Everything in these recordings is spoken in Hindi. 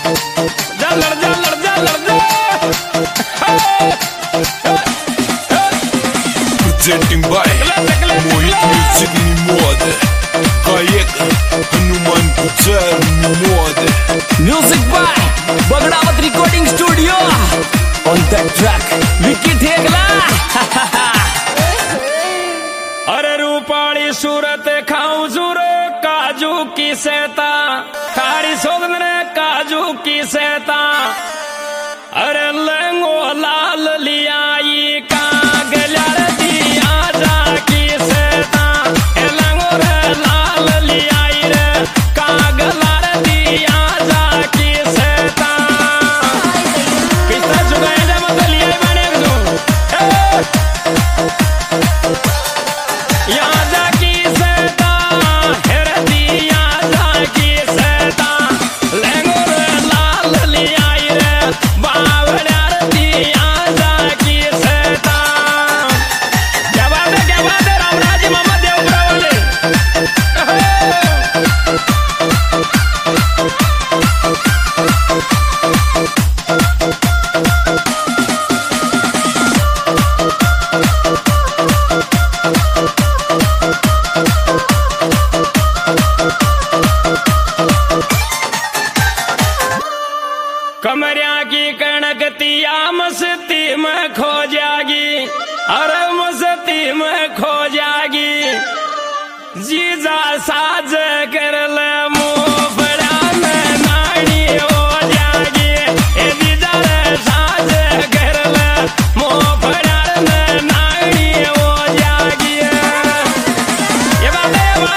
जा लड़ जा लड़ जा लड़ जा। Presenting by Mohit Music Mode. Gayak Hanuman Gujjar Mode. Music by Bagdawat Recording Studio. On that track Vicky Thegla. अरे रूपाली सूरत खाऊं जुर काजू की सेता खारी सोदन काजू की सेता अरे लेंगो लाल लियाई का गलर दिया जा की सेता लेंगो रे लाल लियाई रे का गलर दिया जा की सेता पिस्ता जुगाए जा मत लियाई बने जो यहाँ जा की सेता हेर दिया जा की सेता लेंगो रे लाल लियाई रे बावड़ार दिया जा की सेता। क्या बात है रामराज मामा देवपुरा वाले। कमरिया की कणकतिया मस्ती में खो जागी अरे मस्ती में खो जागी जीजा साज कर ले मुफड़ा में नानी हो जागी ए जीजा रे साज कर ले मुफड़ा में नानी हो जागी। ये बात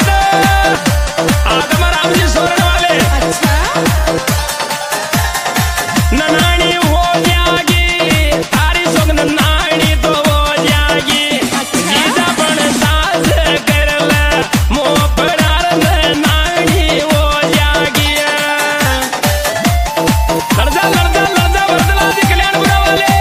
आदम राम जी सोरन वाले नानी हो जागी थारी सोगन नानी तो हो जागी जीजा पण साज कर ले मोपड़ार में नानी हो जागी। लड़जा लड़जा लड़जा वर्दला जी कल्याणपुरा वाले।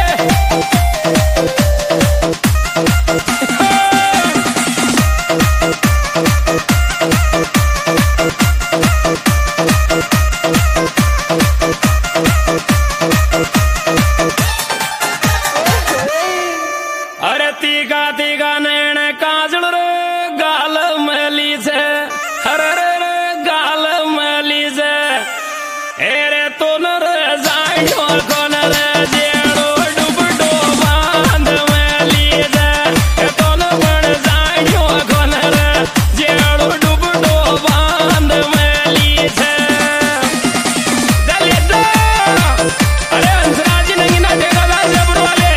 अरे तीगा तीगा नैन काजल रे गाल मैली से हरे रे गाल मैली से एरे तो न रे जाइयो कोन रे जेड़ो डुबडो बांध मैली से ए तो न बन जाइयो कोन रे जेड़ो डुबडो बांध मैली से चले दो। अरे हंसराज नहीं ना देखा जबड़ वाले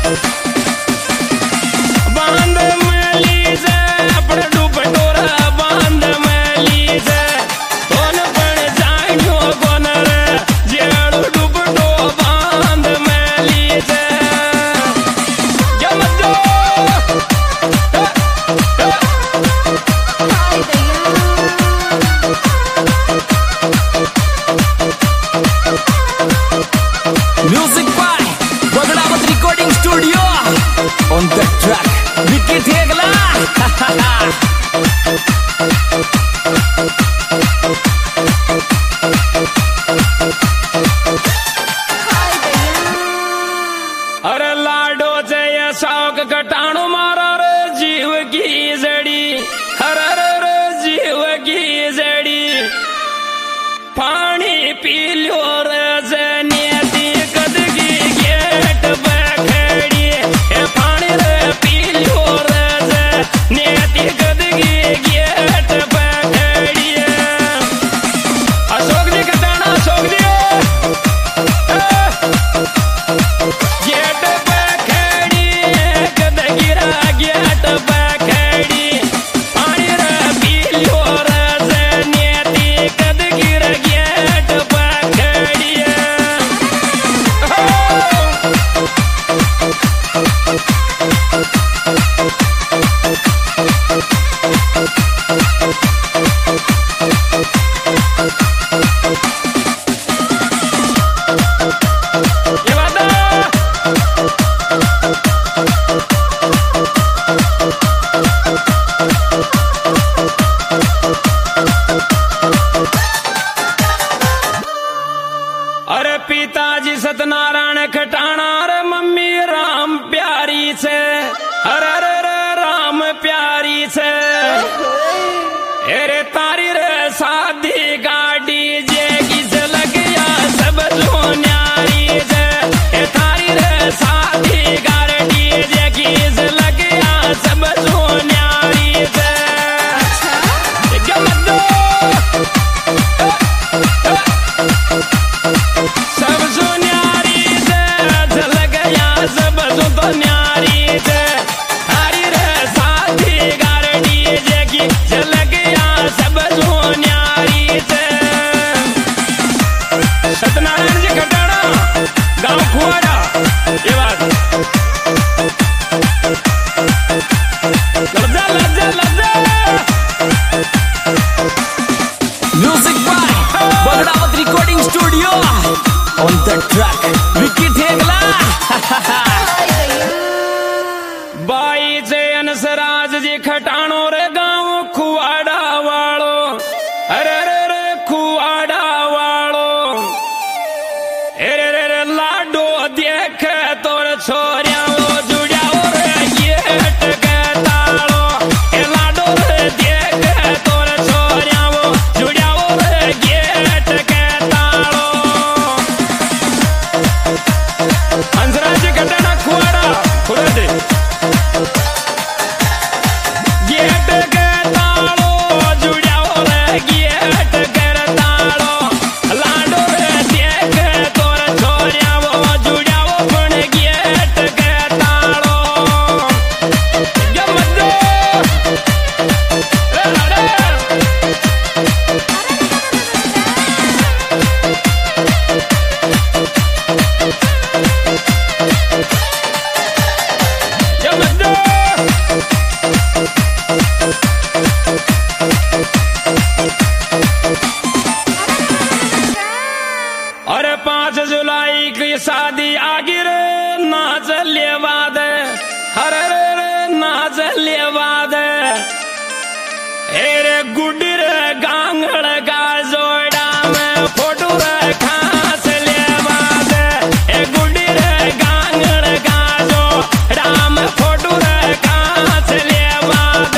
बांध मैली से अपने डुबडोरा बांध मैली से कौन बन जाइयो कौन रे जेड़ो डुबडो बांध मैली से जम दो। Music by Bagdawat Recording Studio. On that track Vicky Thegla. अरे लाडो जय शौक घटाणो मारा रे जीव की जड़ी हरे रे जीव की जड़ी पानी पी लो रे जनियती कदगी गेट पे खड़ी ए पानी रे पी लो रे जनियती कदगी गेट पे खड़ी। अशोक जी कटाना अशोक जी गेट पे खड़ी कदगी रा गेट पे खड़ी पानी रे पी लो रे जनियती कदगी रा गेट पे खड़ी। ये बात पिताजी सत्यनारायण खटाना रे मम्मी राम प्यारी से अरे रे रे राम प्यारी से अरे तारी रे शादी गाड़ी जे किस लग गया सब जो न्यारी से ए तारी रे शादी गाड़ी जे किस लग गया सब जो न्यारी से क्या मत दो सब जो न्यारी से चल गया सब जो तो न्यारी से तारी रे शादी गाड़ी जे की चल गया सब जो न्यारी से सत्यनारायण जी खटाना गांव खुआड़ा ये बात लज्जा लज्जा लज्जा music by Bagdawat recording studio on the track Vicky Thegla by जैन सराज जी खटाणो रे गांव खुआड़ा वालो अरे रे रे खुआड़ा वालो अरे रे रे लाडो देख तोर छोरिया वो जुड़िया रे गेट के तालो ए लाडो रे देख तोर छोरिया वो जुड़िया रे गेट के तालो हंसराज जी खटाना खुआड़ा खुड़ा दे गेट के तालो जुड़िया रे गेट के तालो लाडो रे देख तोर छोरिया वो जुड़िया पण गेट के तालो ये मत दो रे लाडो ये मत दो अरे 5 जुलाई की शादी आगे रे ना चले बाद अरे रे रे ना चले बाद अरे गुडी रे गांगड़ का जोड़ा में फोटो रे खास ले बाद ए गुडी रे गांगड़ का जोड़ा में फोटो रे खास ले बाद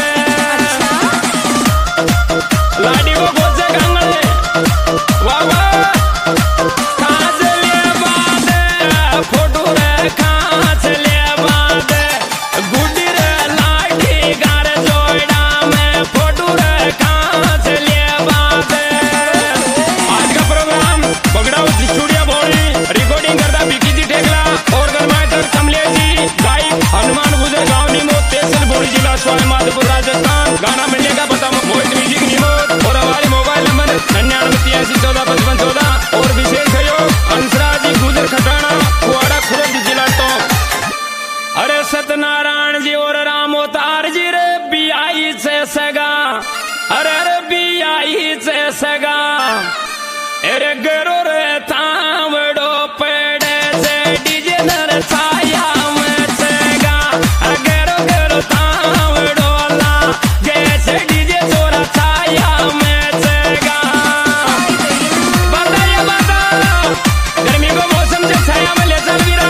लाडी को बोझे गांगड़े वाह वाह खास ले बाद फोटो रे खास ले बाद गुडी रे लाठी गार जोड़ा में फोटो रे खास ले बाद आज का प्रोग्राम बगड़ावत स्टूडियो बोली रिकॉर्डिंग करता विकी जी ठेगला ऑर्गेनाइजर कमलेश जी गायक हनुमान गुजर गांव निमो तहसील बोरी जिला सवाई माधोपुर राजस्थान गाना मिलेगा पता मोहित म्यूजिक निमो और हमारे मोबाइल नंबर 9983145514 और विशेष सहयोग हंसराज जी गुजर खटाना कुआड़ा खुर्द जिला टॉप अरे सत्यनारायण जी और राम अवतार जी रे बियाई से सगा अरे रे बियाई से सगा अरे गरो रे तावड़ो पेड़े से डीजे नर छाया में सगा गरो गरो तावड़ो ला जैसे डीजे चोरा छाया में सगा बताइए बता गर्मी को मौसम से छाया में ले चल वीरा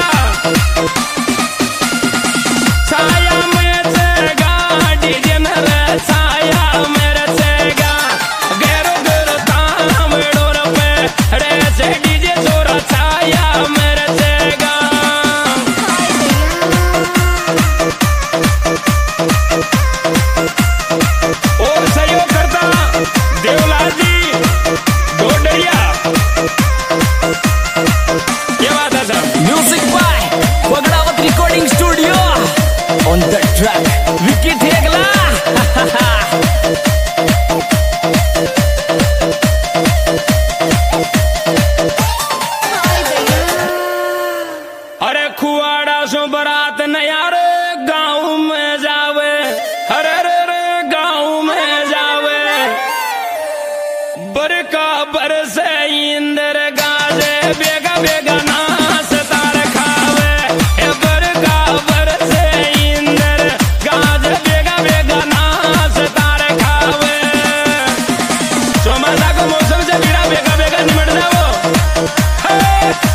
छाया में सगा डीजे नर छाया मेरे सगा गरो गरो तावड़ो रे रे से डीजे चोरा छाया मेरे सगा और सहयोग करता देवलाल जी डोडरिया ये बात है sir music by Bagdawat recording studio on the track Vicky Thegla अरे खुआड़ा सो बरात नया रे गाँव में जावे अरे रे रे गाँव में जावे बरका बरसे इंद्र गाजे बेगा बेगा नास तार खावे ए बरका बरसे इंद्र गाजे बेगा बेगा नास तार खावे चौमासा को मौसम से बिना बेगा बेगा निमट जाओ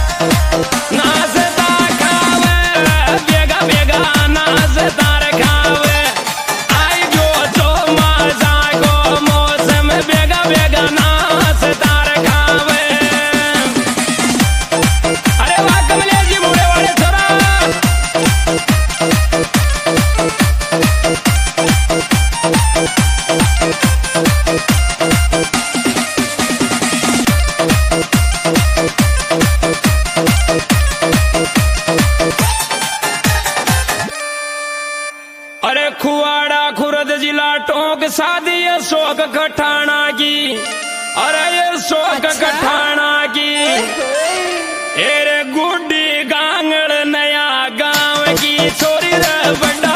शादी ये शोक कठाना की, अरे ये शोक कठाना की। एरे गुड्डी गांगड़ नया गांव की छोरी रे बड़ा